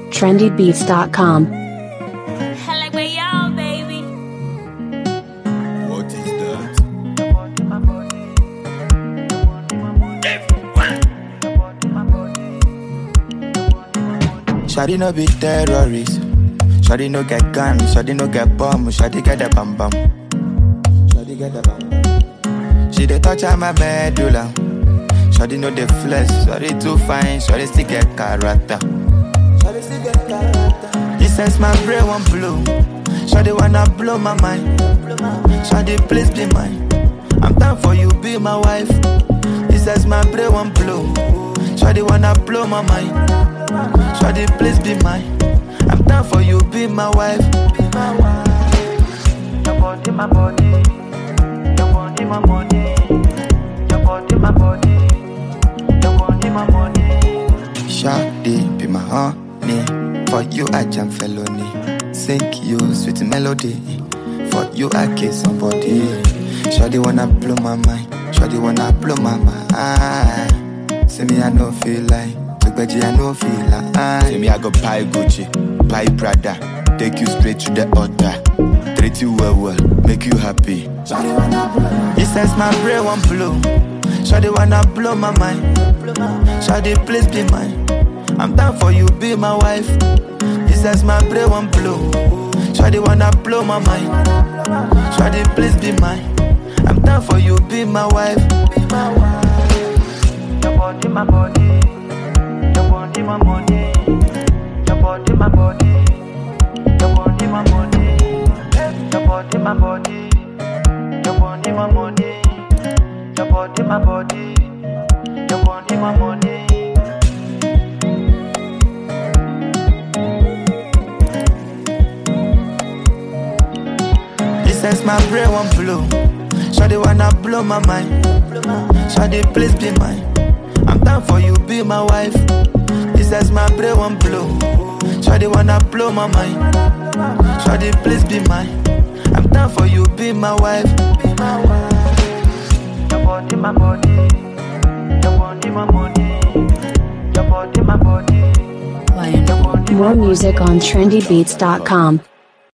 trendybeats.com. Like where y'all, baby. What is that? Shawty no be terrorist. Shawty no get gun. Shawty no get bomb. Shawty get the bam bam. Shawty get the bam bam. She dey touch on my medulla. Shawty no dey flex. Shawty too fine. Shawty still get character. Shawty still get character. He says my brain won't blow. Shawty wanna blow my mind. Shawty please be mine. I'm down for you, be my wife. He says my brain won't blow. Shawty wanna blow my mind. Shawty please be mine. I'm down for you, be my wife. Be my wife. Your body, my body. Your body, my money. Your body, my body. Your body, my money. Shawty be my honey. For you I jam felony. Sing you sweet melody. For you I kiss somebody. Shawty wanna blow my mind. Shawty wanna blow my mind. See me I no feel like. Took I no feel like. See me I go buy Gucci, buy Prada. Take you straight to the altar. Treat you well, make you happy. Shawty wanna blow. He says my brain won't blow. Shawty wanna blow my mind. Shawty please be mine. I'm down for you, be my wife. He says my brain won't blow. Shawty wanna blow my mind. Shawty please be mine. I'm down for you, be my wife. Be my wife. Your body, my body. Your body, my money. Your body, my body. Your body, my money. Your body, my body. Your body, my money. Your body, my body. Your body, my money. He says my brain won't blow. Shawty wanna blow my mind. Shawty please be mine. I'm down for you, be my wife. He says my brain won't blow. Shawty wanna blow my mind. Shawty please be mine. I'm down for you, be my wife. Be my wife. Your body, my body. Your body, my money. Your body, my body. More music on trendybeats.com.